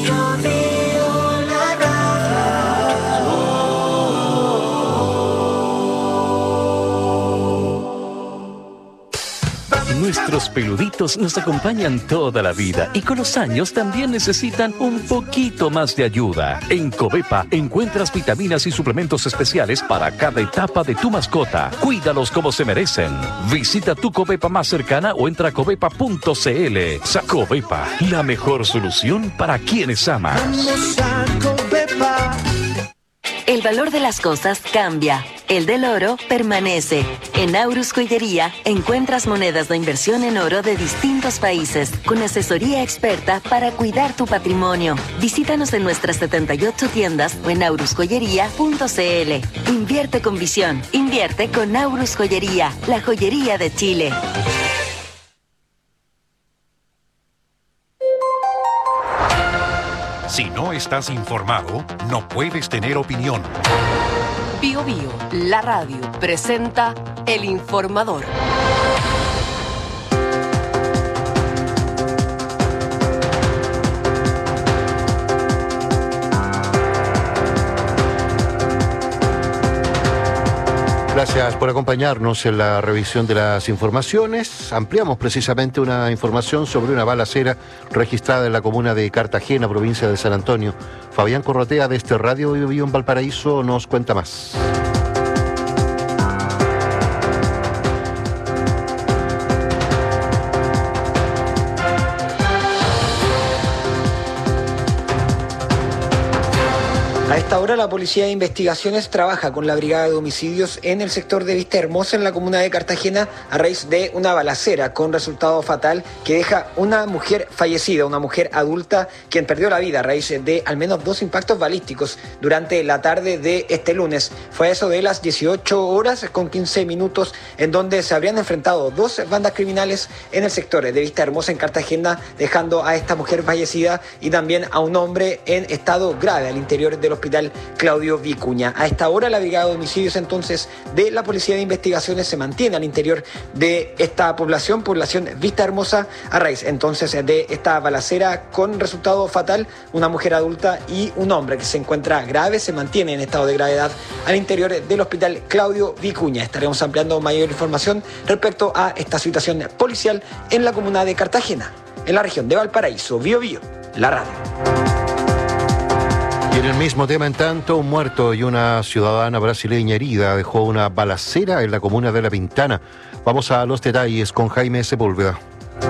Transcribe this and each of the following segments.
Nuestros peluditos nos acompañan toda la vida y con los años también necesitan un poquito más de ayuda. En Covepa encuentras vitaminas y suplementos especiales para cada etapa de tu mascota. Cuídalos como se merecen. Visita tu Covepa más cercana o entra a covepa.cl. Covepa, la mejor solución para quienes amas. Vamos a Covepa. El valor de las cosas cambia. El del oro permanece. En Aurus Joyería encuentras monedas de inversión en oro de distintos países, con asesoría experta para cuidar tu patrimonio. Visítanos en nuestras 78 tiendas o en aurusjoyería.cl. Invierte con visión. Invierte con Aurus Joyería, la joyería de Chile. Si no estás informado, no puedes tener opinión. Bio Bio, la radio, presenta El Informador. Gracias por acompañarnos en la revisión de las informaciones. Ampliamos precisamente una información sobre una balacera registrada en la comuna de Cartagena, provincia de San Antonio. Fabián Corrotea, de este Radio Bio Bio en Valparaíso, nos cuenta más. A esta hora la Policía de Investigaciones trabaja con la Brigada de Homicidios en el sector de Vista Hermosa, en la comuna de Cartagena, a raíz de una balacera con resultado fatal que deja una mujer fallecida, una mujer adulta quien perdió la vida a raíz de al menos 2 impactos balísticos durante la tarde de este lunes. Fue a eso de las 18 horas con 15 minutos en donde se habrían enfrentado 2 bandas criminales en el sector de Vista Hermosa en Cartagena, dejando a esta mujer fallecida y también a un hombre en estado grave al interior del hospital Claudio Vicuña. A esta hora la Brigada de Homicidios entonces de la Policía de Investigaciones se mantiene al interior de esta población Vista Hermosa, a raíz entonces de esta balacera con resultado fatal. Una mujer adulta y un hombre que se encuentra grave se mantiene en estado de gravedad al interior del hospital Claudio Vicuña. Estaremos ampliando mayor información respecto a esta situación policial en la comuna de Cartagena, en la región de Valparaíso. Bio Bio, la radio. Y en el mismo tema, en tanto, un muerto y una ciudadana brasileña herida dejó una balacera en la comuna de La Pintana. Vamos a los detalles con Jaime Sepúlveda.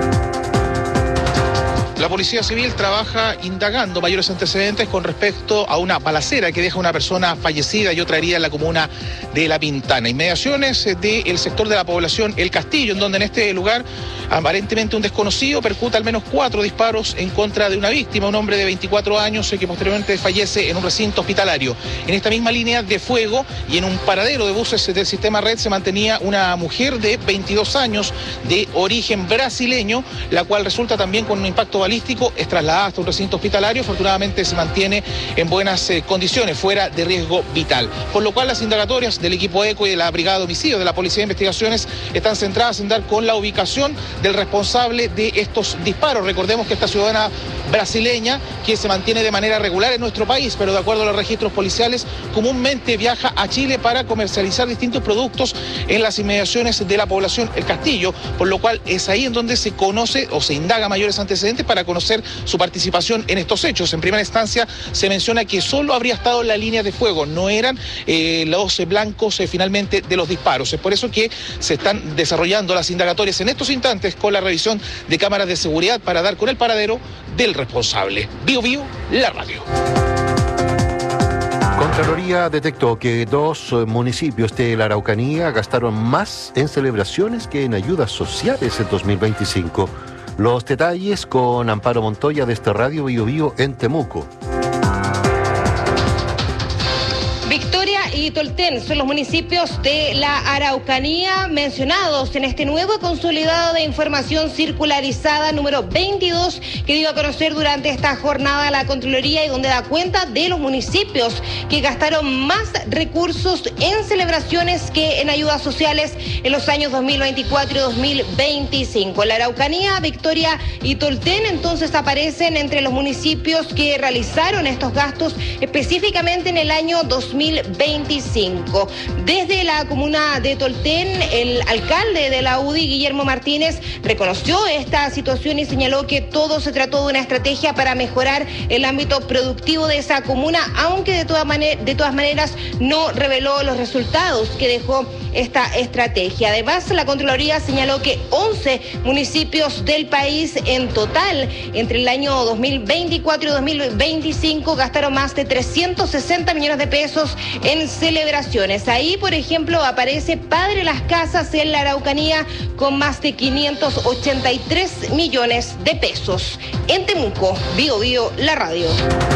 La Policía Civil trabaja indagando mayores antecedentes con respecto a una balacera que deja una persona fallecida y otra herida en la comuna de La Pintana. Inmediaciones del sector de la población El Castillo, en donde en este lugar aparentemente un desconocido percuta al menos 4 disparos en contra de una víctima, un hombre de 24 años que posteriormente fallece en un recinto hospitalario. En esta misma línea de fuego y en un paradero de buses del sistema Red se mantenía una mujer de 22 años de origen brasileño, la cual resulta también con un impacto balístico, es trasladada hasta un recinto hospitalario. Afortunadamente se mantiene en buenas condiciones, fuera de riesgo vital. Por lo cual las indagatorias del equipo ECO y de la Brigada de Homicidios de la Policía de Investigaciones están centradas en dar con la ubicación del responsable de estos disparos. Recordemos que esta ciudadana brasileña, que se mantiene de manera regular en nuestro país, pero de acuerdo a los registros policiales, comúnmente viaja a Chile para comercializar distintos productos en las inmediaciones de la población El Castillo, por lo cual es ahí en donde se conoce o se indaga mayores antecedentes para conocer su participación en estos hechos. En primera instancia se menciona que solo habría estado en la línea de fuego, no eran los blancos finalmente de los disparos. Es por eso que se están desarrollando las indagatorias en estos instantes con la revisión de cámaras de seguridad para dar con el paradero del responsable. Bio Bio, la radio. Contraloría detectó que 2 municipios de la Araucanía gastaron más en celebraciones que en ayudas sociales en 2025. Los detalles con Amparo Montoya de este Radio Bio Bio en Temuco. Victoria y y Tolten son los municipios de la Araucanía mencionados en este nuevo consolidado de información circularizada número 22 que dio a conocer durante esta jornada la Contraloría y donde da cuenta de los municipios que gastaron más recursos en celebraciones que en ayudas sociales en los años 2024 y 2025. La Araucanía, Victoria y Tolten entonces aparecen entre los municipios que realizaron estos gastos específicamente en el año 2025. Desde la comuna de Tolten, el alcalde de la UDI, Guillermo Martínez, reconoció esta situación y señaló que todo se trató de una estrategia para mejorar el ámbito productivo de esa comuna, aunque de todas maneras no reveló los resultados que dejó esta estrategia. Además, la Contraloría señaló que 11 municipios del país en total entre el año 2024 y 2025 gastaron más de 360 millones de pesos en celebraciones. Ahí, por ejemplo, aparece Padre Las Casas en la Araucanía con más de 583 millones de pesos. En Temuco, Bío Bío, la radio.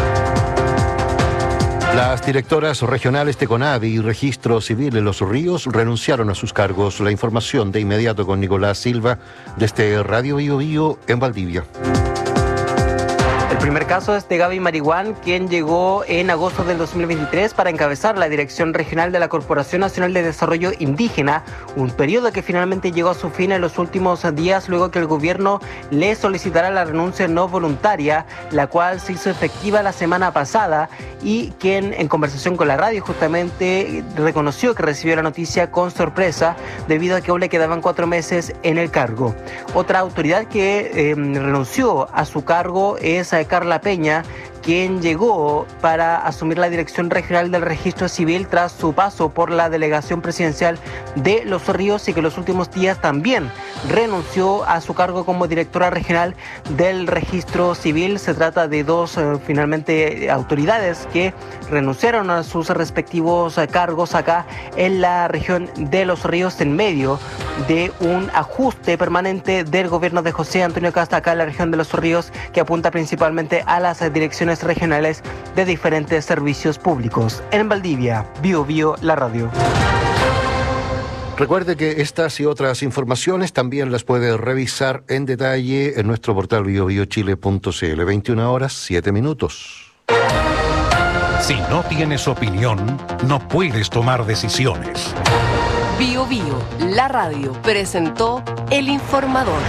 Las directoras regionales de CONAVI y Registro Civil en Los Ríos renunciaron a sus cargos. La información de inmediato con Nicolás Silva desde Radio Bío Bío en Valdivia. El primer caso es de Gaby Marihuán, quien llegó en agosto del 2023 para encabezar la Dirección Regional de la Corporación Nacional de Desarrollo Indígena, un periodo que finalmente llegó a su fin en los últimos días luego que el gobierno le solicitara la renuncia no voluntaria, la cual se hizo efectiva la semana pasada y quien en conversación con la radio justamente reconoció que recibió la noticia con sorpresa debido a que aún le quedaban 4 meses en el cargo. Otra autoridad que renunció a su cargo es Carla Peña, quien llegó para asumir la dirección regional del registro civil tras su paso por la delegación presidencial de Los Ríos y que en los últimos días también renunció a su cargo como directora regional del registro civil. Se trata de dos finalmente autoridades que renunciaron a sus respectivos cargos acá en la región de Los Ríos en medio de un ajuste permanente del gobierno de José Antonio Kast acá en la región de Los Ríos, que apunta principalmente a las direcciones regionales de diferentes servicios públicos. En Valdivia, Bío Bío, la radio. Recuerde que estas y otras informaciones también las puede revisar en detalle en nuestro portal biobiochile.cl. 21 horas, 7 minutos. Si no tienes opinión, no puedes tomar decisiones. Bío Bío, la radio, presentó El Informador.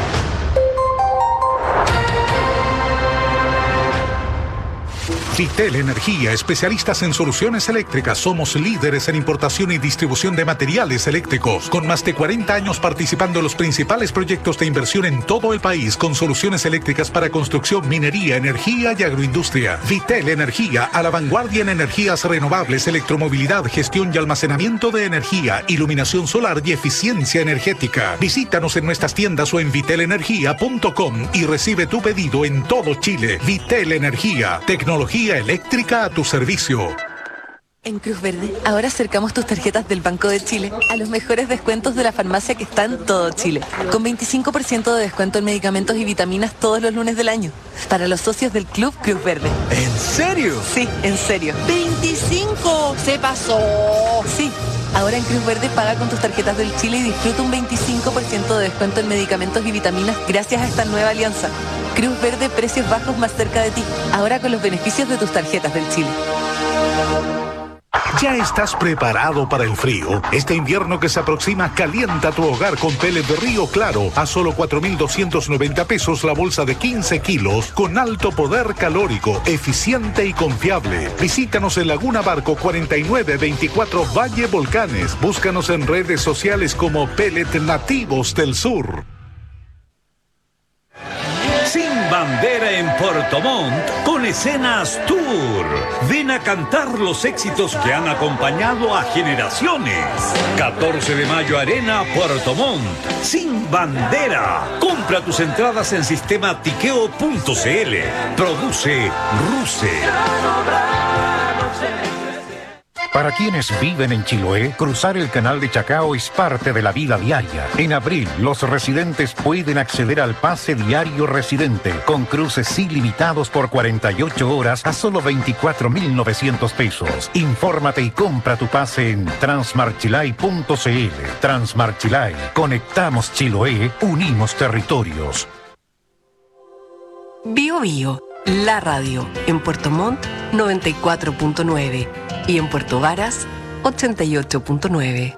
Vitel Energía, especialistas en soluciones eléctricas. Somos líderes en importación y distribución de materiales eléctricos, con más de 40 años participando en los principales proyectos de inversión en todo el país, con soluciones eléctricas para construcción, minería, energía y agroindustria. Vitel Energía, a la vanguardia en energías renovables, electromovilidad, gestión y almacenamiento de energía, iluminación solar y eficiencia energética. Visítanos en nuestras tiendas o en vitelenergia.com y recibe tu pedido en todo Chile. Vitel Energía, tecnología eléctrica a tu servicio. En Cruz Verde, ahora acercamos tus tarjetas del Banco de Chile a los mejores descuentos de la farmacia que está en todo Chile, con 25% de descuento en medicamentos y vitaminas todos los lunes del año, para los socios del Club Cruz Verde. ¿En serio? Sí, en serio. ¡25! ¡Se pasó! Sí. Ahora en Cruz Verde paga con tus tarjetas del Chile y disfruta un 25% de descuento en medicamentos y vitaminas gracias a esta nueva alianza. Cruz Verde, precios bajos más cerca de ti. Ahora con los beneficios de tus tarjetas del Chile. ¿Ya estás preparado para el frío? Este invierno que se aproxima, calienta tu hogar con pellet de Río Claro a solo 4.290 pesos la bolsa de 15 kilos con alto poder calórico, eficiente y confiable. Visítanos en Laguna Barco 4924 Valle Volcanes. Búscanos en redes sociales como Pellet Nativos del Sur. Sin bandera en Puerto Montt con Escenas Tour. Ven a cantar los éxitos que han acompañado a generaciones. 14 de mayo Arena Puerto Montt. Sin bandera. Compra tus entradas en sistema tiqueo.cl. Produce RUCE. Para quienes viven en Chiloé, cruzar el canal de Chacao es parte de la vida diaria. En abril, los residentes pueden acceder al pase diario residente, con cruces ilimitados por 48 horas a solo 24.900 pesos. Infórmate y compra tu pase en transmarchilay.cl. Transmarchilay. Conectamos Chiloé, unimos territorios. Bio Bio, la radio. En Puerto Montt, 94.9. Y en Puerto Varas, 88.9.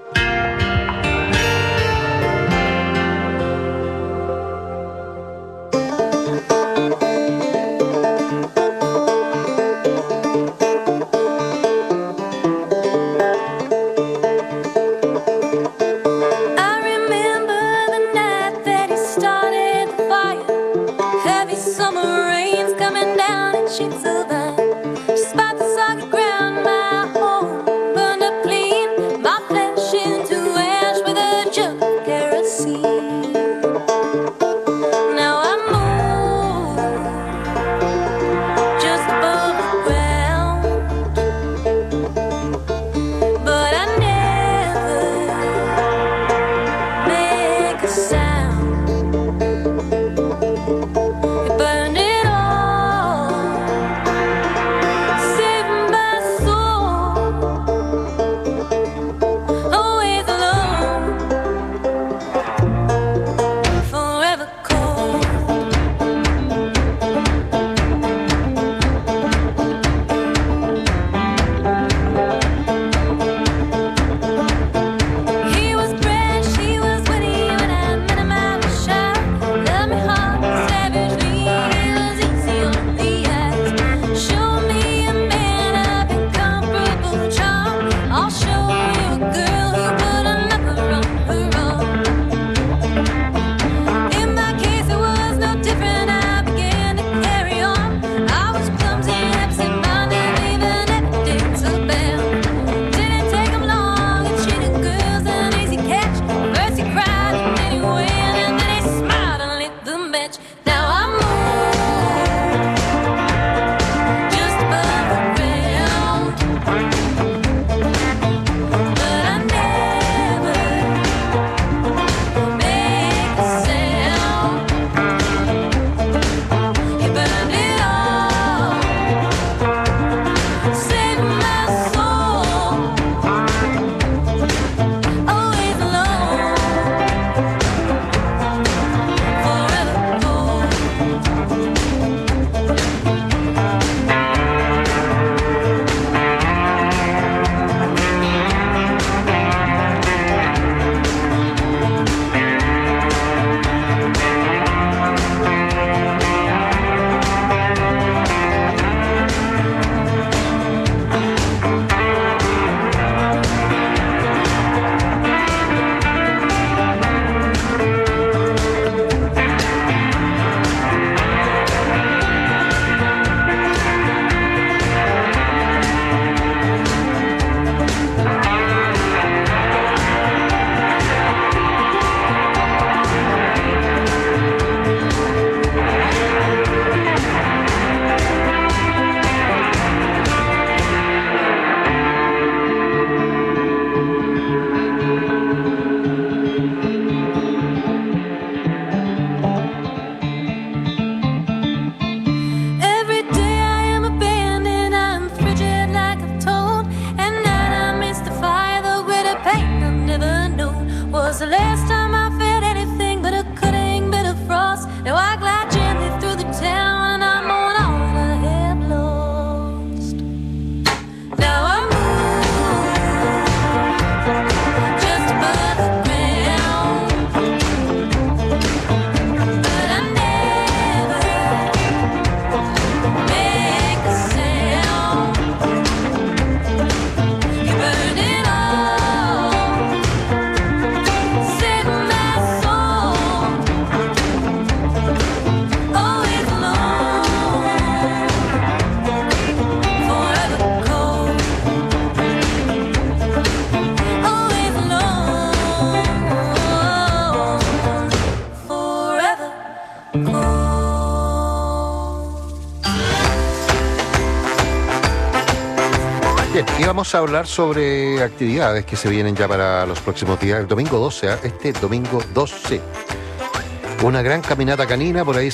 Bien, y vamos a hablar sobre actividades que se vienen ya para los próximos días. El domingo 12, este domingo 12. Una gran caminata canina, por ahí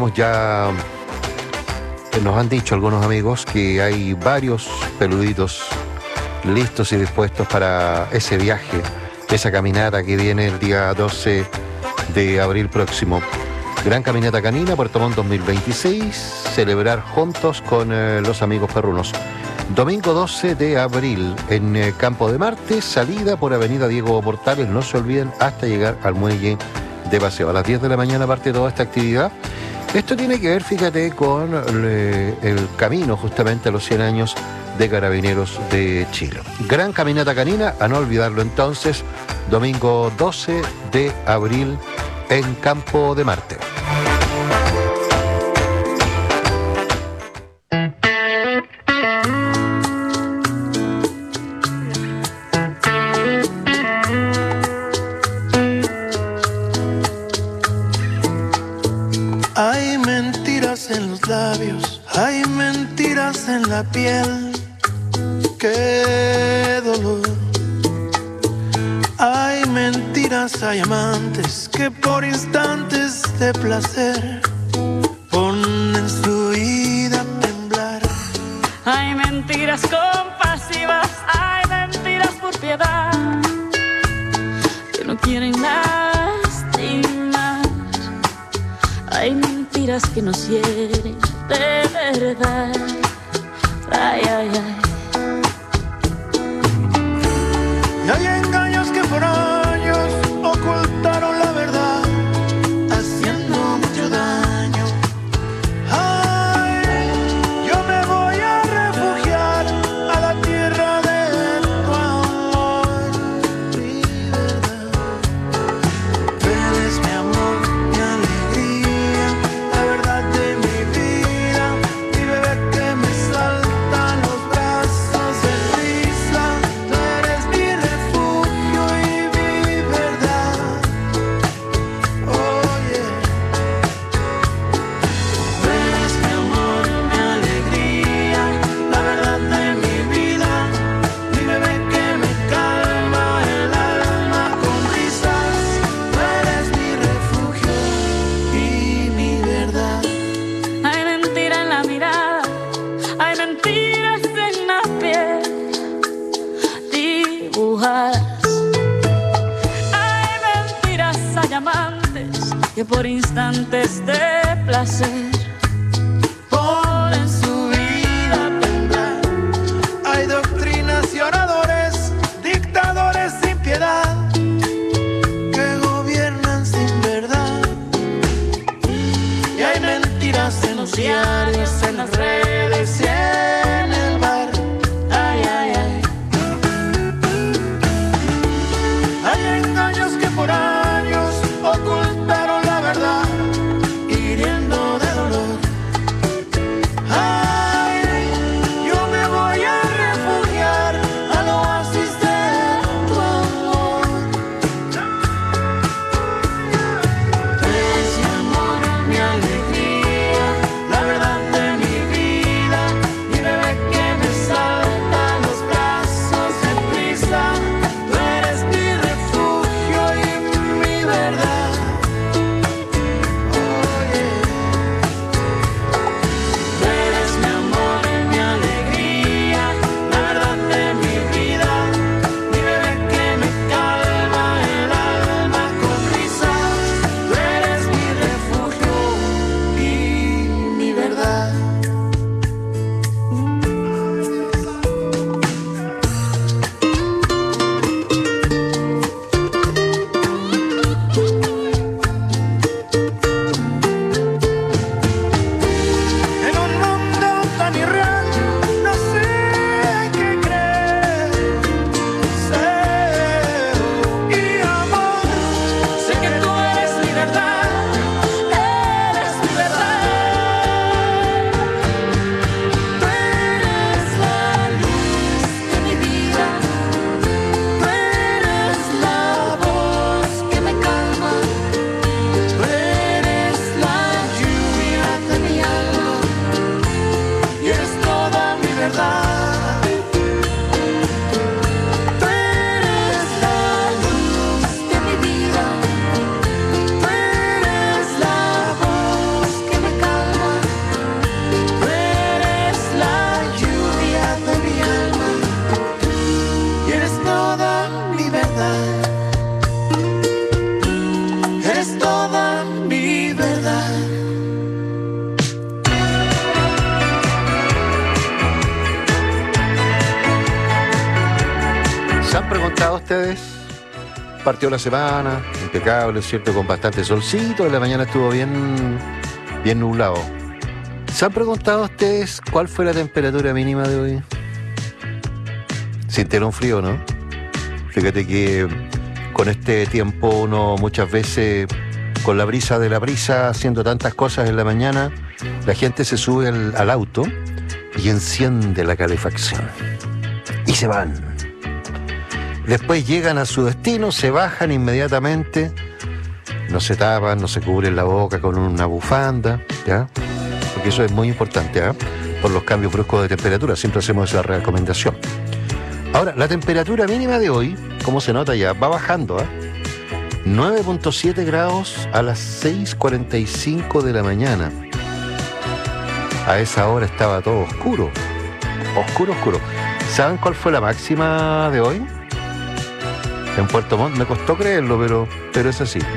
nos han dicho algunos amigos que hay varios peluditos listos y dispuestos para ese viaje, esa caminata que viene el día 12 de abril próximo. Gran caminata canina, Puerto Montt 2026, celebrar juntos con los amigos perrunos. Domingo 12 de abril en Campo de Marte, salida por Avenida Diego Portales, no se olviden, hasta llegar al muelle de paseo. A las 10 de la mañana parte toda esta actividad. Esto tiene que ver, fíjate, con el camino justamente a los 100 años de Carabineros de Chile. Gran caminata canina, a no olvidarlo entonces, domingo 12 de abril en Campo de Marte. Hay mentiras en los labios, hay mentiras en la piel. Qué dolor. Hay mentiras, hay amantes que por instantes de placer ponen su vida a temblar. Hay mentiras compasivas, hay mentiras por piedad que no quieren lastimar. Hay mentiras que nos hieren de verdad. Ay, ay, ay. Y hay engaños que por años ocultaron la verdad, haciendo mucho daño. Ay, yo me voy a refugiar a la tierra de tu amor, mi verdad. Eres mi amor, mi alegría, la verdad de mi vida, mi bebé que me salta a los brazos de risa. Tú eres mi refugio y mi verdad. Oye, eres mi amor, mi alegría, la verdad de mi vida, mi bebé que me calma el alma con risas. Tú eres mi refugio y mi verdad. Hay mentira en la mirada, hay mentiras en la piel dibujadas. Hay mentiras, hay amantes que por instantes de placer ponen su vida a temblar. Hay doctrinas y oradores, dictadores sin piedad, que gobiernan sin verdad. Y hay mentiras en los diarios, en las redes y en el bar. Ay, ay, ay. Hay engaños que por años ocultaron la verdad, hiriendo de dolor. Ay, yo me voy a refugiar al oasis de tu amor. Eres mi amor, mi alegría, la verdad de mi vida, mi bebé que me salta a los brazos de prisa. Tú eres mi refugio y mi verdad. Oye, eres mi amor, mi alegría, la verdad de mi vida, mi bebé que me calma el alma con risas. Tú eres mi refugio y mi verdad. En un mundo tan irreal, no sé qué creer. Deseo y amor, sé que tú eres mi verdad, eres mi verdad. Tú eres la luz de mi vida, tú eres la voz que me calma, tú eres la lluvia de mi alma y eres toda mi verdad. preguntado a ustedes? Partió la semana, impecable, ¿cierto? Con bastante solcito, en la mañana estuvo bien nublado. ¿Se han preguntado ustedes cuál fue la temperatura mínima de hoy? Sintieron frío, ¿no? Fíjate que con este tiempo uno muchas veces, con la brisa de la brisa, haciendo tantas cosas en la mañana, la gente se sube al auto y enciende la calefacción. Y se van. Después llegan a su destino, se bajan inmediatamente, no se tapan, no se cubren la boca con una bufanda, ¿ya? Porque eso es muy importante, ¿eh? Por los cambios bruscos de temperatura, siempre hacemos esa recomendación. Ahora, la temperatura mínima de hoy, como se nota ya, va bajando, ¿eh? 9.7 grados a las 6:45 de la mañana. A esa hora estaba todo oscuro. Oscuro. ¿Saben cuál fue la máxima de hoy? En Puerto Montt, me costó creerlo, pero es así.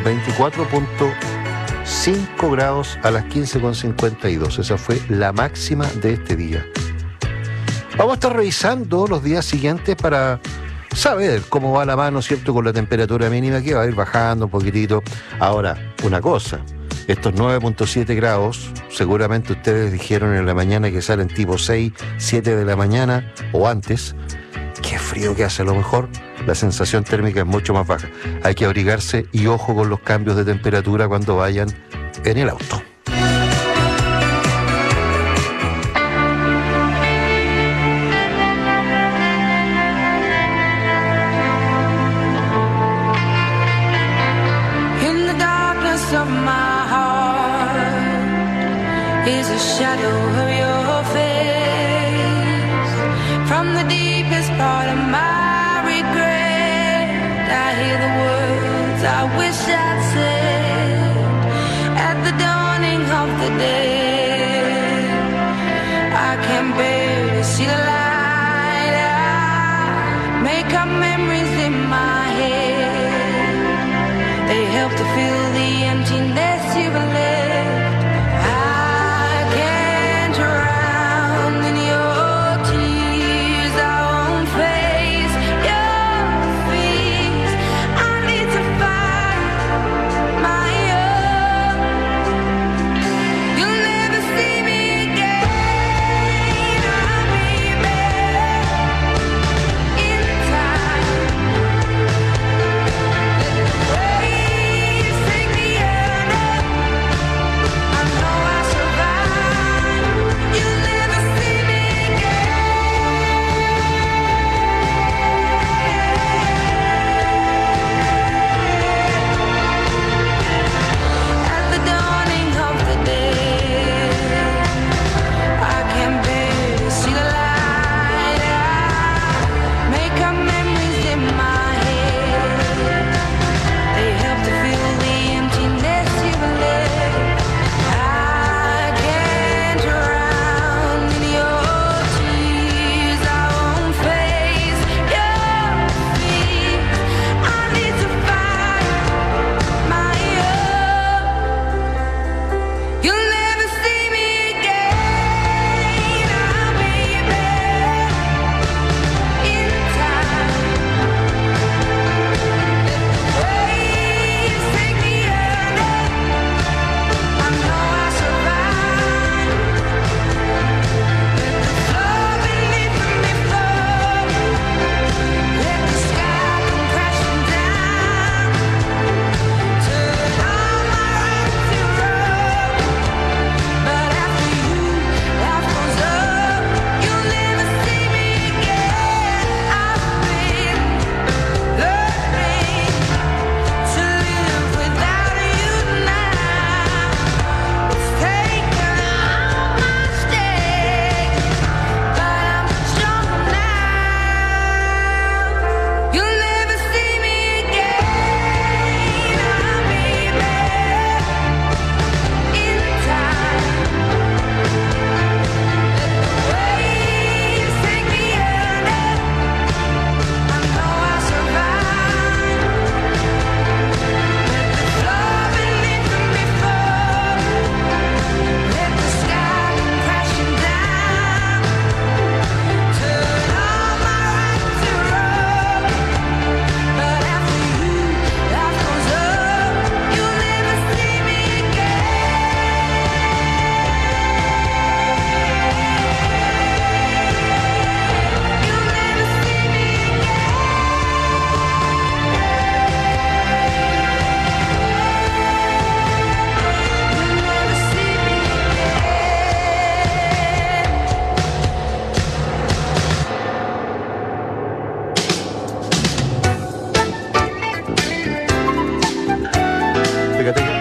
24.5 grados a las 15:52. Esa fue la máxima de este día. Vamos a estar revisando los días siguientes para saber cómo va la mano, ¿cierto? Con la temperatura mínima que va a ir bajando un poquitito. Ahora, una cosa, estos 9.7 grados, seguramente ustedes dijeron en la mañana que salen tipo 6, 7 de la mañana o antes. Qué frío que hace, a lo mejor la sensación térmica es mucho más baja. Hay que abrigarse y ojo con los cambios de temperatura cuando vayan en el auto. Is a shadow of your face. From the deepest part of my regret, I hear the words I wish I'd said at the dawning of the day. I can barely see the light. I make up memories in my head. They help to fill the emptiness you've left.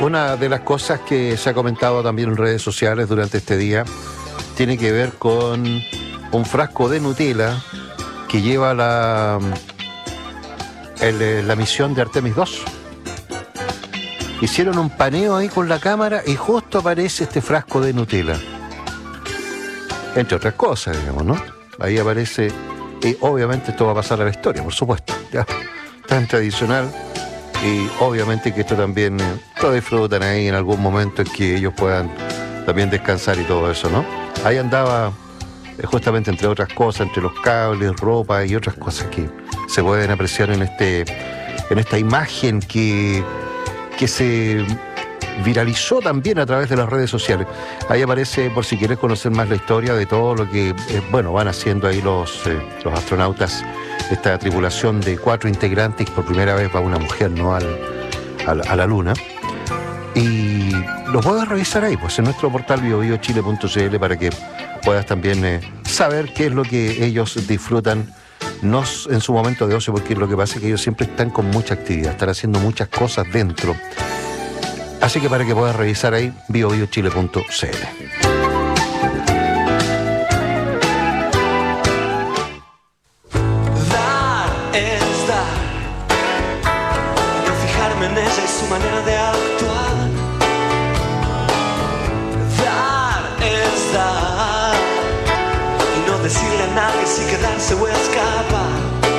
Una de las cosas que se ha comentado también en redes sociales durante este día tiene que ver con un frasco de Nutella que lleva la misión de Artemis 2. Hicieron un paneo ahí con la cámara y justo aparece este frasco de Nutella. Entre otras cosas, digamos, ¿no? Ahí aparece, y obviamente esto va a pasar a la historia, por supuesto, ya, tan tradicional. Y obviamente que esto también lo disfrutan ahí en algún momento en que ellos puedan también descansar y todo eso, ¿no? Ahí andaba justamente, entre otras cosas, entre los cables, ropa y otras cosas que se pueden apreciar en esta imagen que se viralizó también a través de las redes sociales. Ahí aparece, por si quieres conocer más la historia de todo lo que van haciendo ahí los astronautas. Esta tripulación de 4 integrantes, por primera vez va una mujer, ¿no?, a la Luna. Y lo puedes revisar ahí, pues en nuestro portal biobiochile.cl, para que puedas también saber qué es lo que ellos disfrutan, no en su momento de ocio, porque lo que pasa es que ellos siempre están con mucha actividad, están haciendo muchas cosas dentro. Así que para que puedas revisar ahí, biobiochile.cl. Manera de actuar. Dar es dar, y no decirle a nadie si quedarse o escapar.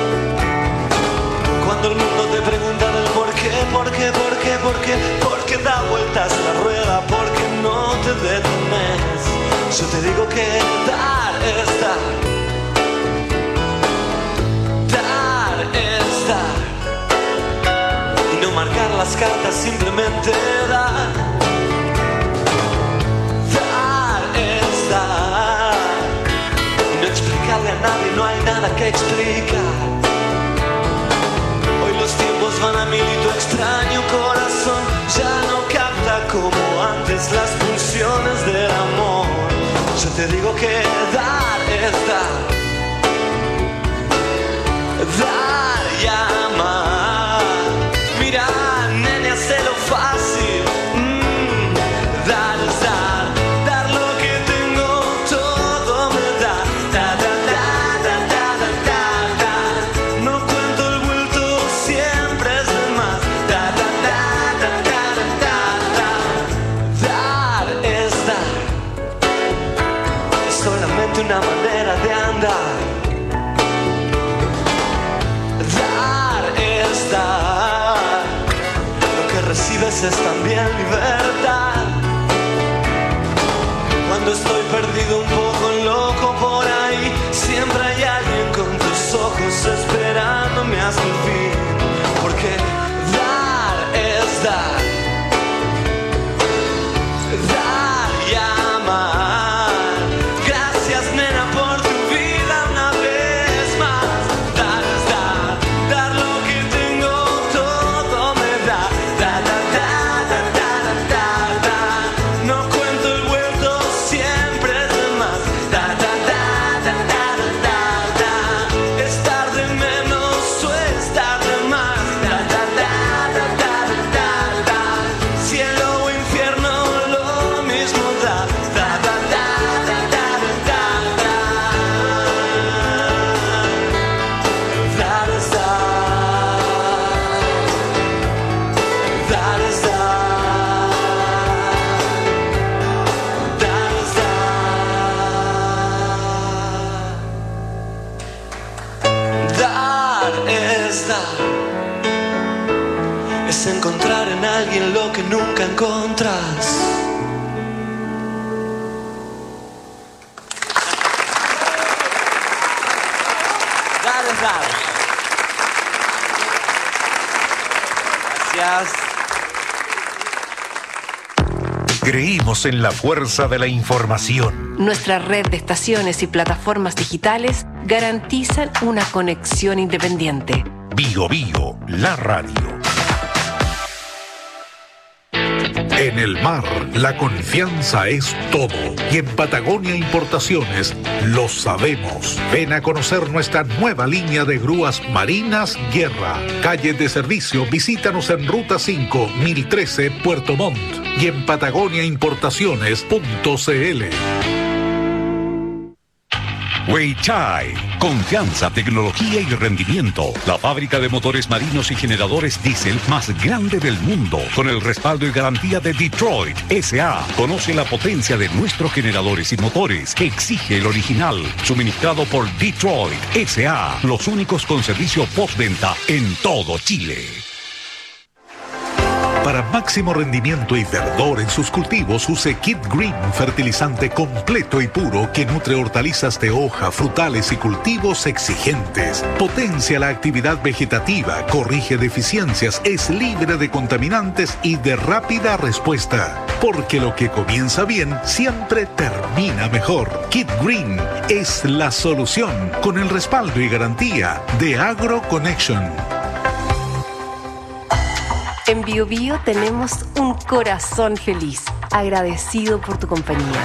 Cuando el mundo te pregunta del por qué da vueltas la rueda, porque no te detenes. Yo te digo que dar es dar. Dar es dar. No marcar las cartas, simplemente dar. Dar es dar. Y no explicarle a nadie, no hay nada que explicar. Hoy los tiempos van a mil y tu extraño corazón ya no capta como antes las pulsiones del amor. Yo te digo que dar es dar. Dar y amar. Mira, nene, hazlo fácil. Dar es dar. Dar lo que tengo, todo me da. Da, da, da, da, da, da, da, da. No cuento el vuelto, siempre es de más. Da, da, da, da, da, da, da. Dar es dar. Es solamente una manera de andar. Dar es dar. Recibes es también libertad. Cuando estoy perdido, un poco loco por ahí, siempre hay alguien con tus ojos esperándome hasta el fin. Porque dar es dar. Dar y amar. Gracias, nena, por tu vida una vez más. Dar es dar. Dar lo que tengo, todo me da. No cuento el vuelto, siempre es de más. Es dar de menos o es dar de más. Cielo o infierno, lo mismo da. Dar es dar. Dar es dar. Es encontrar en alguien lo que nunca encontrás. Dar es dar. Gracias. Creímos en la fuerza de la información. Nuestra red de estaciones y plataformas digitales garantizan una conexión independiente. Bio, la radio. En el mar, la confianza es todo. Y en Patagonia Importaciones lo sabemos. Ven a conocer nuestra nueva línea de grúas Marinas Guerra. Calle de servicio, visítanos en Ruta 5, 1013, Puerto Montt. Y en patagoniaimportaciones.cl. Weichai, confianza, tecnología y rendimiento. La fábrica de motores marinos y generadores diésel más grande del mundo, con el respaldo y garantía de Detroit S.A. Conoce la potencia de nuestros generadores y motores. Exige el original, suministrado por Detroit S.A. Los únicos con servicio postventa en todo Chile. Para máximo rendimiento y verdor en sus cultivos, use Kid Green, fertilizante completo y puro que nutre hortalizas de hoja, frutales y cultivos exigentes. Potencia la actividad vegetativa, corrige deficiencias, es libre de contaminantes y de rápida respuesta. Porque lo que comienza bien siempre termina mejor. Kid Green es la solución, con el respaldo y garantía de AgroConnection. En Bio Bio tenemos un corazón feliz, agradecido por tu compañía.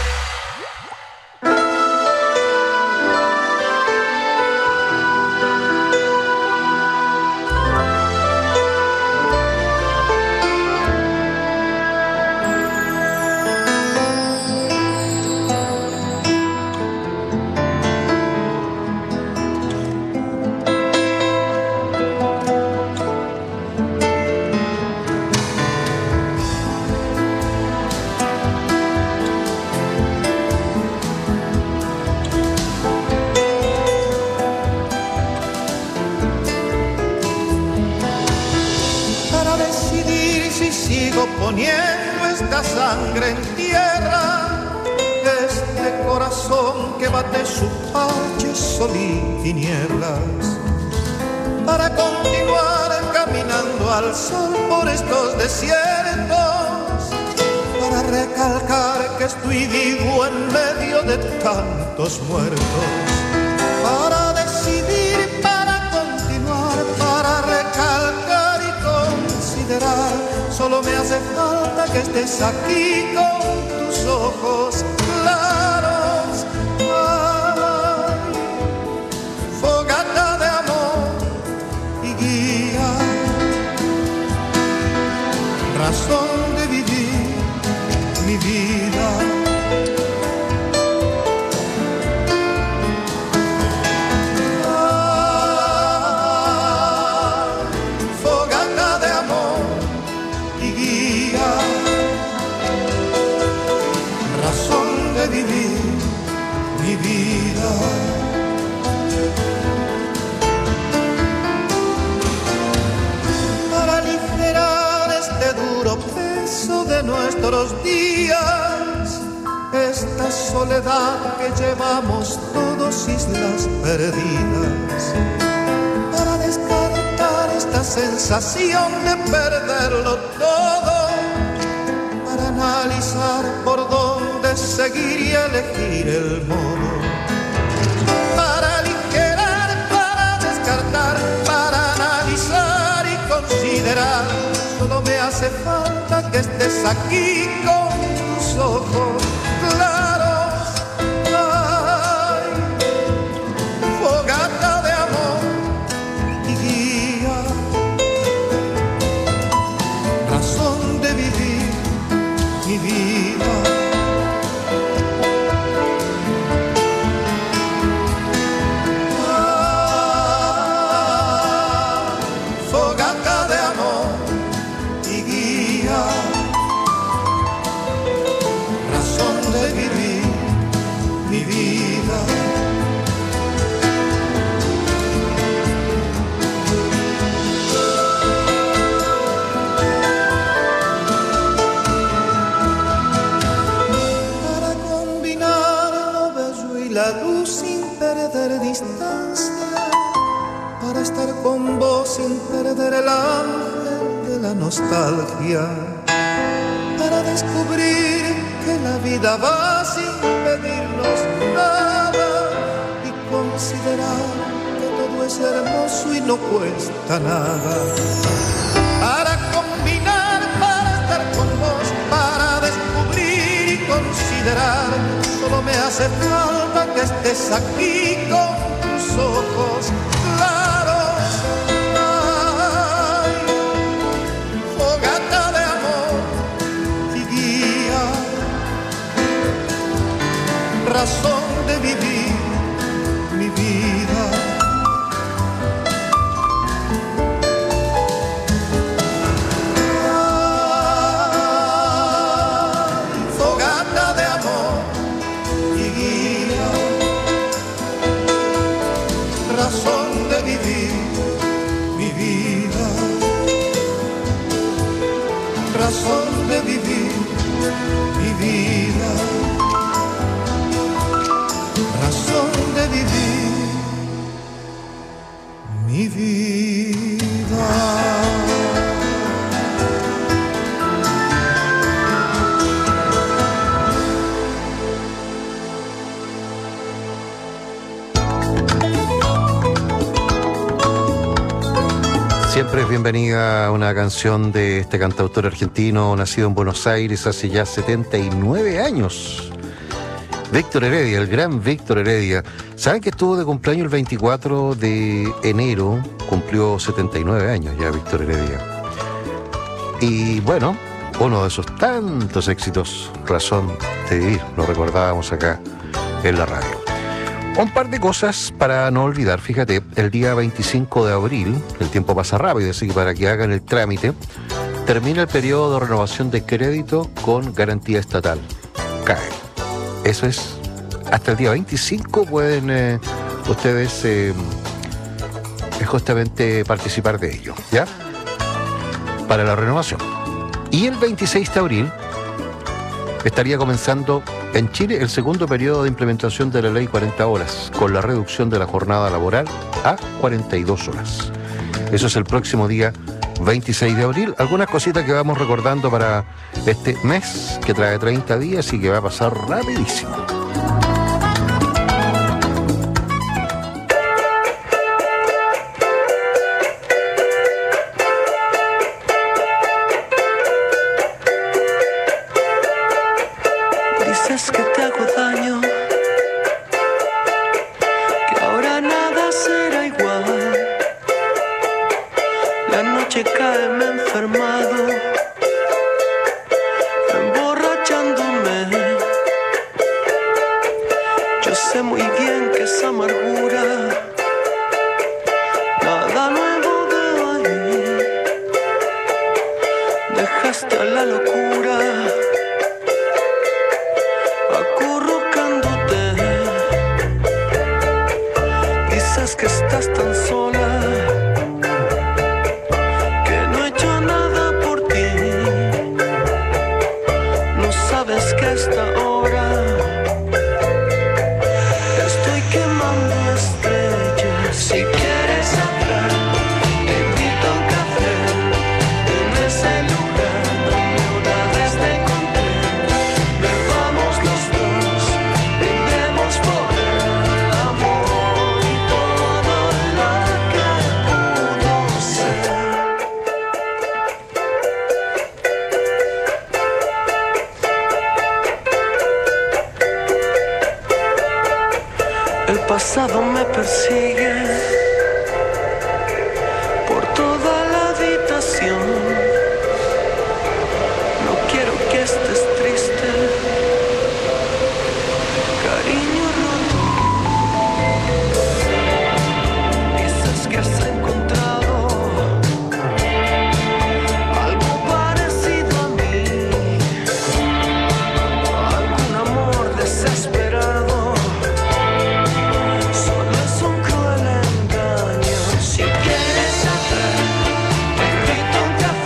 Poniendo esta sangre en tierra, este corazón que bate su parche sol y tinieblas, para continuar caminando al sol por estos desiertos, para recalcar que estoy vivo en medio de tantos muertos, para decidir, para continuar, para recalcar y considerar. Solo me hace falta que estés aquí con tus ojos claros. Ay, fogata de amor y guía, razón de vivir mi vida. Para aligerar este duro peso de nuestros días, esta soledad que llevamos todos, islas perdidas, para descartar esta sensación de perderlo todo, para analizar por dónde seguir y elegir el modo, para aligerar, para descartar, para analizar y considerar. Solo me hace falta que estés aquí con tus ojos claros. Ay, fogata de amor y guía, razón de vivir mi vida. Para estar con vos sin perder el ángel de la nostalgia, para descubrir que la vida va sin pedirnos nada y considerar que todo es hermoso y no cuesta nada, para combinar, para estar con vos llorar, solo me hace falta que estés aquí con tus ojos claros. Ay, fogata de amor y guía, razón de vivir mi vida. Fogata de amor y guía, razón de vivir mi vida, razón de vivir mi vida, razón de vivir mi vida. Siempre es bienvenida una canción de este cantautor argentino nacido en Buenos Aires hace ya 79 años. Víctor Heredia, el gran Víctor Heredia. ¿Saben que estuvo de cumpleaños el 24 de enero? Cumplió 79 años ya Víctor Heredia. Y bueno, uno de esos tantos éxitos, Razón de Vivir, lo recordábamos acá en la radio. Un par de cosas para no olvidar. Fíjate, el día 25 de abril, el tiempo pasa rápido, así que para que hagan el trámite, termina el periodo de renovación de crédito con garantía estatal. CAE. Eso es, hasta el día 25 pueden ustedes justamente participar de ello, ¿ya? Para la renovación. Y el 26 de abril estaría comenzando en Chile el segundo periodo de implementación de la ley 40 horas, con la reducción de la jornada laboral a 42 horas. Eso es el próximo día 26 de abril. Algunas cositas que vamos recordando para este mes, que trae 30 días y que va a pasar rapidísimo. Dices que te hago daño, que ahora nada será igual. La noche cae, me he enfermado, emborrachándome. Yo sé muy bien que esa amargura nada nuevo veo ahí. Dejaste a la locura acurrucándote. Dices que estás tan sola, que no he hecho nada por ti. No sabes que a esta hora estoy quemando estrellas. Si quieres hablar, te invito a un café en ese lugar donde una vez te encontré. Bebamos los dos, brindemos por el amor y todo lo que pudo ser. El pasado me persigue por toda la habitación. No quiero que estés triste, cariño roto. Dices que has encontrado algo parecido a mí, algún amor desesperado. Solo es un cruel engaño. Si quieres saber, te invito a un café.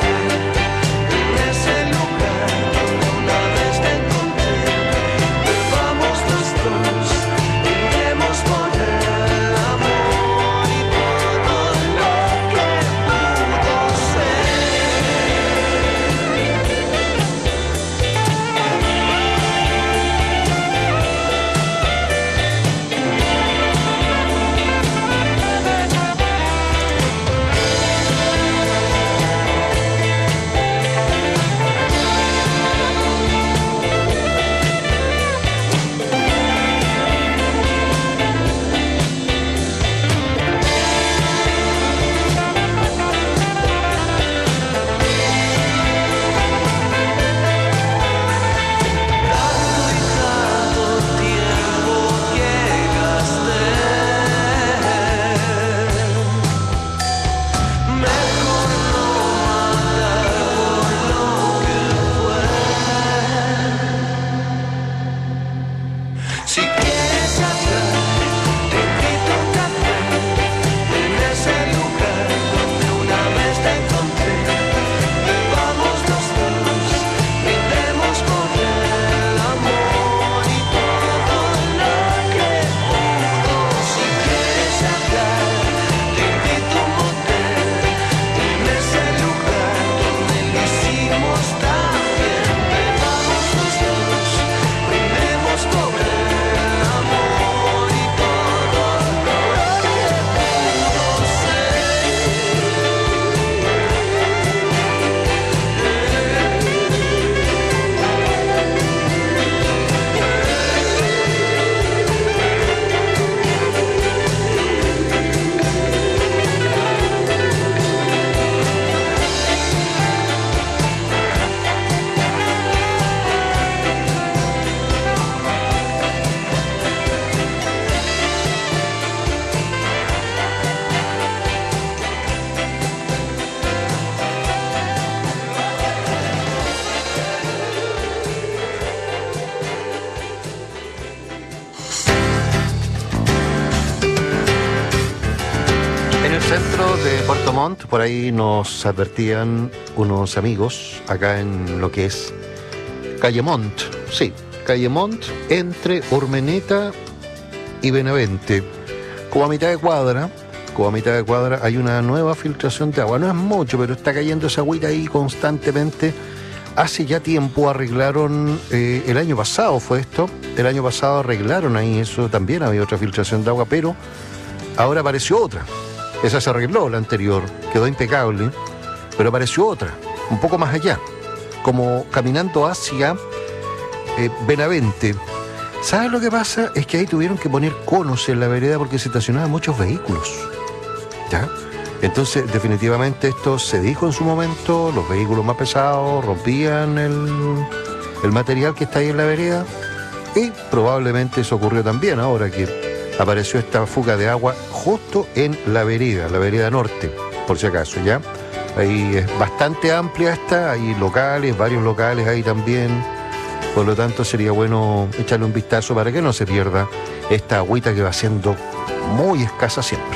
centro de Puerto Montt, por ahí nos advertían unos amigos acá en lo que es Calle Montt. Sí, Calle Montt, entre Urmeneta y Benavente. Como a mitad de cuadra hay una nueva filtración de agua. No es mucho, pero está cayendo esa agüita ahí constantemente. Hace ya tiempo arreglaron, el año pasado fue esto, el año pasado arreglaron ahí eso, también había otra filtración de agua, pero ahora apareció otra. Esa se arregló, la anterior, quedó impecable, pero apareció otra, un poco más allá, como caminando hacia Benavente. ¿Sabes lo que pasa? Es que ahí tuvieron que poner conos en la vereda porque se estacionaban muchos vehículos, ¿ya? Entonces, definitivamente esto se dijo en su momento, los vehículos más pesados rompían el material que está ahí en la vereda, y probablemente eso ocurrió también ahora que apareció esta fuga de agua justo en la vereda norte, por si acaso, ¿ya? Ahí es bastante amplia esta, hay locales, varios locales ahí también, por lo tanto sería bueno echarle un vistazo para que no se pierda esta agüita que va siendo muy escasa siempre.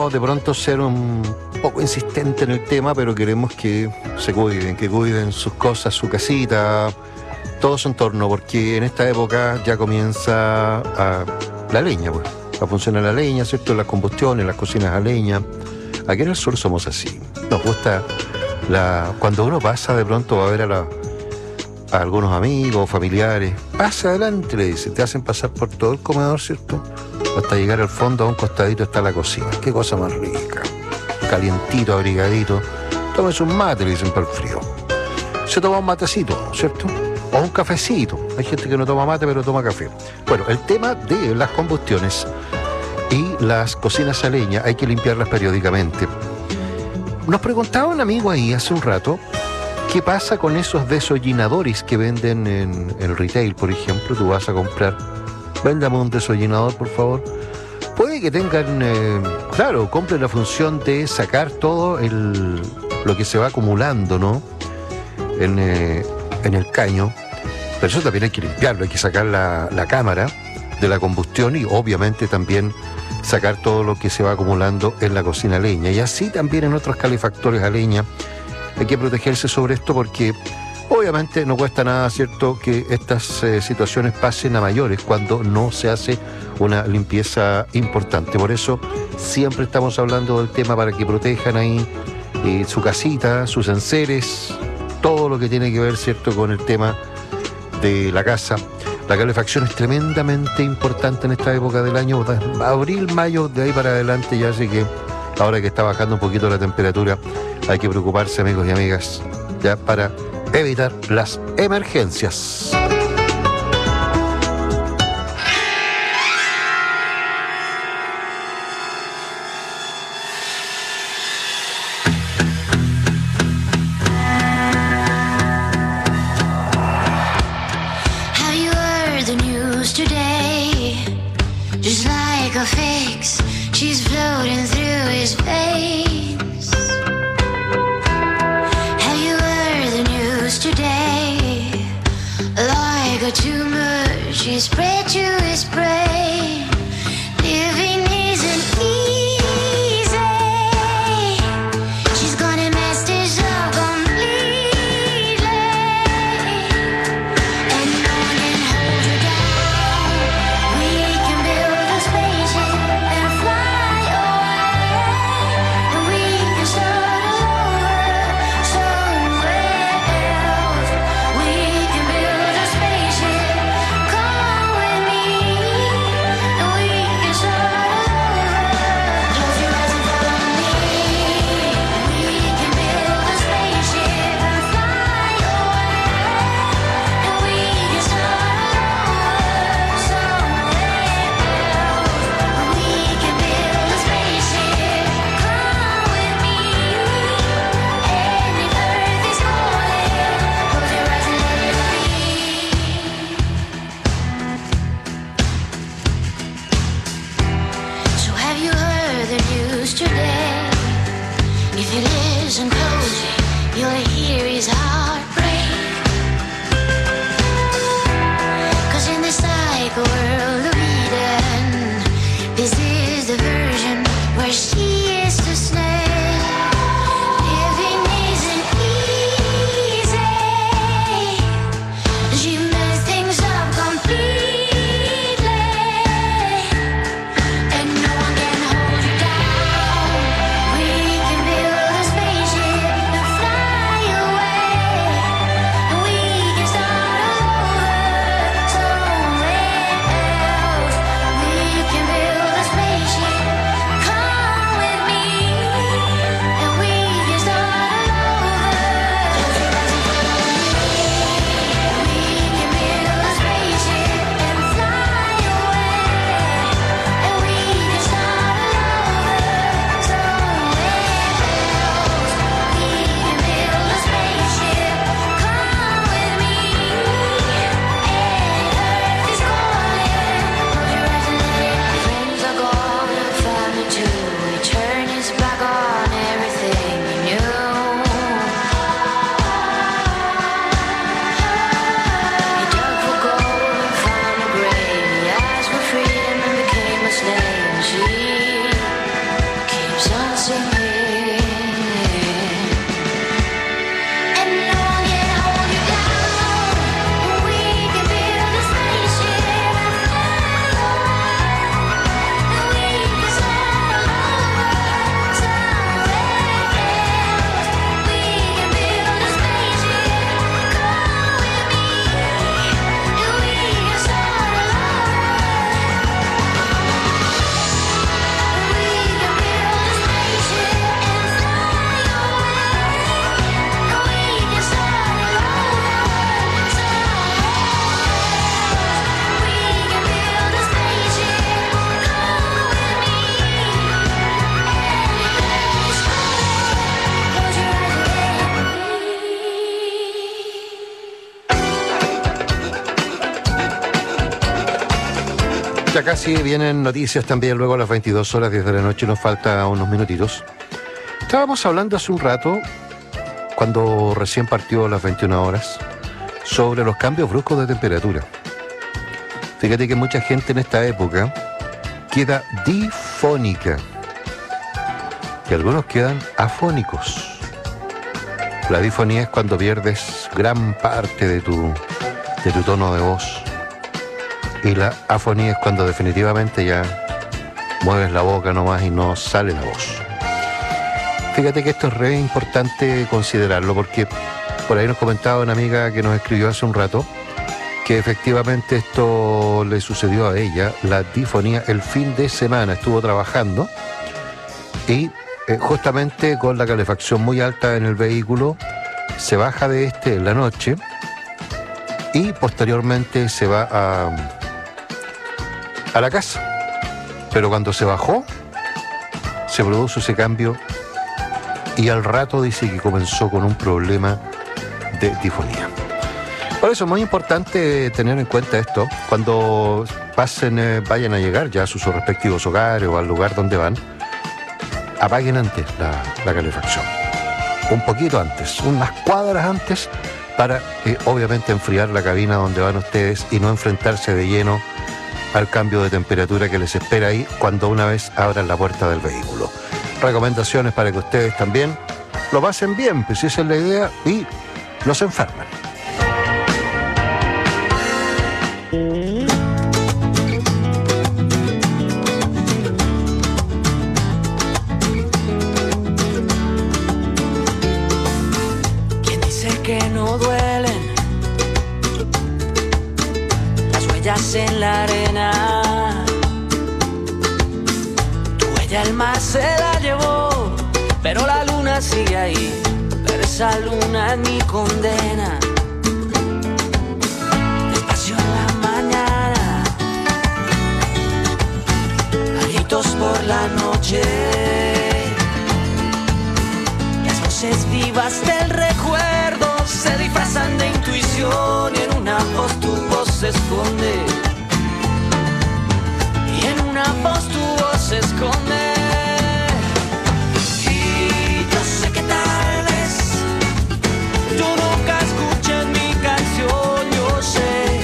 queremos de pronto ser un poco insistente en el tema, pero queremos que se cuiden, que cuiden sus cosas, su casita, todo su entorno, porque en esta época ya comienza la leña, pues. A funcionar la leña, ¿cierto? Las combustiones, las cocinas a leña. Aquí en el sur somos así. Nos gusta cuando uno pasa de pronto va a ver a algunos amigos, familiares. Pasa adelante, le dicen. Te hacen pasar por todo el comedor, ¿cierto? Hasta llegar al fondo, a un costadito está la cocina. Qué cosa más rica. Calientito, abrigadito. Tómese un mate, le dicen, para el frío. Se toma un matecito, ¿cierto? O un cafecito. Hay gente que no toma mate, pero toma café. Bueno, el tema de las combustiones y las cocinas a leña hay que limpiarlas periódicamente. Nos preguntaba un amigo ahí hace un rato qué pasa con esos desollinadores que venden en el retail, por ejemplo. Tú vas a comprar, véndame un desollinador, por favor. Puede que tengan, claro, compren la función de sacar todo lo que se va acumulando, ¿no? En el caño, pero eso también hay que limpiarlo, hay que sacar la cámara de la combustión y obviamente también sacar todo lo que se va acumulando en la cocina a leña, y así también en otros calefactores a leña. Hay que protegerse sobre esto porque obviamente no cuesta nada, ¿cierto?, que estas situaciones pasen a mayores cuando no se hace una limpieza importante. Por eso siempre estamos hablando del tema para que protejan ahí su casita, sus enseres, todo lo que tiene que ver, ¿cierto?, con el tema de la casa. La calefacción es tremendamente importante en esta época del año, abril, mayo, de ahí para adelante ya, así que ahora que está bajando un poquito la temperatura, hay que preocuparse, amigos y amigas, ya para evitar las emergencias. Ya casi vienen noticias también, luego a las 22 horas 10 de la noche, nos falta unos minutitos. Estábamos hablando hace un rato, cuando recién partió a las 21 horas, sobre los cambios bruscos de temperatura. Fíjate que mucha gente en esta época queda difónica y algunos quedan afónicos. La difonía es cuando pierdes gran parte de tu tono de voz. Y la afonía es cuando definitivamente ya mueves la boca nomás y no sale la voz. Fíjate que esto es re importante considerarlo, porque por ahí nos comentaba una amiga que nos escribió hace un rato que efectivamente esto le sucedió a ella, la difonía, el fin de semana. Estuvo trabajando y justamente con la calefacción muy alta en el vehículo, se baja de en la noche y posteriormente se va a la casa. Pero cuando se bajó, se produjo ese cambio y al rato dice que comenzó con un problema de difonía. Por eso es muy importante tener en cuenta esto. Cuando vayan a llegar ya a sus respectivos hogares o al lugar donde van, apaguen antes la calefacción. Un poquito antes, unas cuadras antes, para obviamente enfriar la cabina donde van ustedes y no enfrentarse de lleno al cambio de temperatura que les espera ahí cuando una vez abran la puerta del vehículo. Recomendaciones para que ustedes también lo pasen bien, pues esa es la idea, y no se enfermen. ¿Quién dice que no duelen las huellas en la arena? Tu huella el mar se la llevó, pero la luna sigue ahí. Pero esa luna es mi condena. Despacio en la mañana, gritos por la noche, las voces vivas del recuerdo se disfrazan de intuición y en una voz tu voz se esconde. Y en una voz tu voz se esconde. Y yo sé que tal vez tú nunca escuches mi canción, yo sé.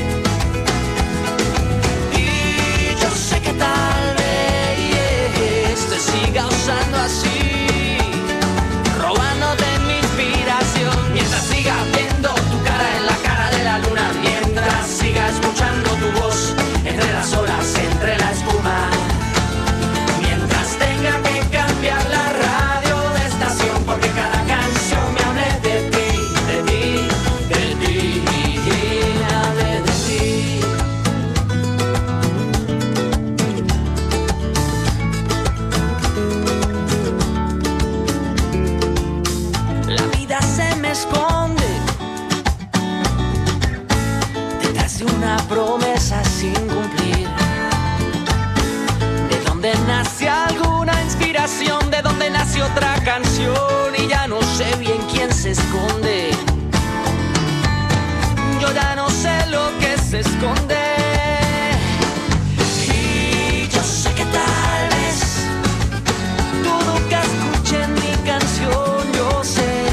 Y yo sé que tal vez te siga usando así, robándote mi inspiración. Mientras siga viendo tu cara en la cara de la luna, mientras siga escuchando tu voz entre las olas, entre la espuma, mientras tenga que cambiar la radio de estación, porque cada canción me hable de ti, de ti, de ti, me hable de ti. La vida se me esconde detrás de una promesa sin cumplir. De donde nace alguna inspiración, de donde nace otra canción, y ya no sé bien quién se esconde. Yo ya no sé lo que se esconde. Y yo sé que tal vez tú nunca escuches mi canción, yo sé.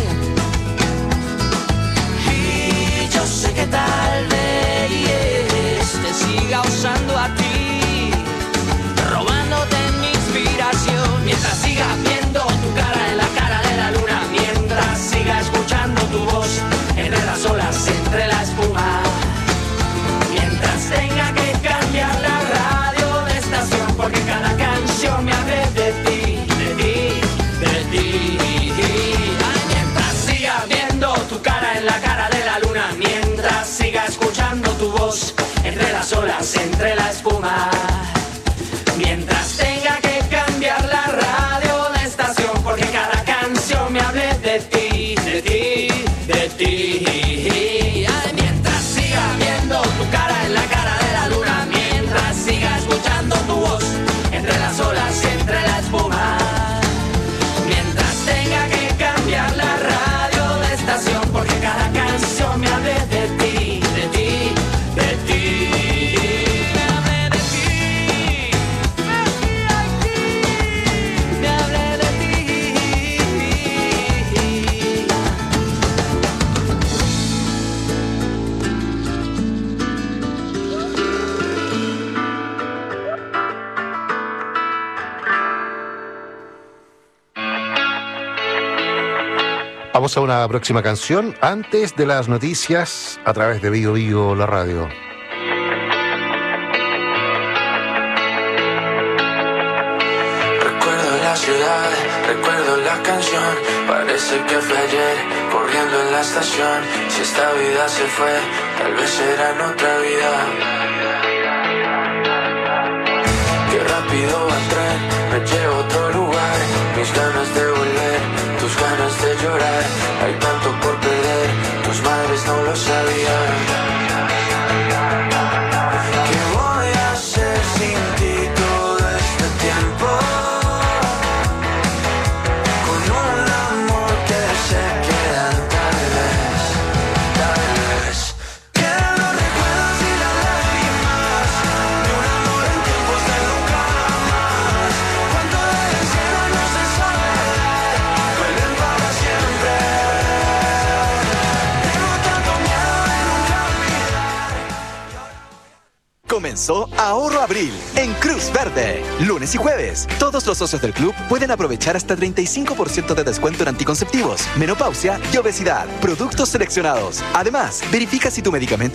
Y yo sé que tal vez te siga usando a ti, robándote mi inspiración. Mientras siga viendo tu solas entre la espuma. Mientras tenga que cambiar la radio de estación, porque cada canción me hable de ti, de ti, de ti. Ay, mientras siga viendo tu cara en la cara de la luna, mientras siga escuchando tu voz entre las olas y entre la espuma. Mientras tenga que cambiar la radio de estación, porque cada canción me hable de ti, de ti, de ti. Vamos a una próxima canción antes de las noticias a través de Bio Bio, la radio. Recuerdo la ciudad, recuerdo la canción. Parece que fue ayer, corriendo en la estación. Si esta vida se fue, tal vez será en otra vida. Qué rápido va el tren, me lleva a otro lugar. Mis ganas de volver, tus ganas de llorar. Hay tanto por perder, tus madres no lo sabían. ¿Qué voy a hacer sin ti todo este tiempo? Con un amor que se queda tal vez, tal vez. Quedan los recuerdos y las lágrimas de un amor en tiempos de nunca más. Cuánto del cielo no se sabe, vuelven para siempre. Tengo tanto miedo de nunca olvidar. Comenzó Ahorro Abril en Cruz Verde. Lunes y jueves, todos los socios del club pueden aprovechar hasta 35% de descuento en anticonceptivos, menopausia y obesidad. Productos seleccionados. Además, verifica si tu medicamento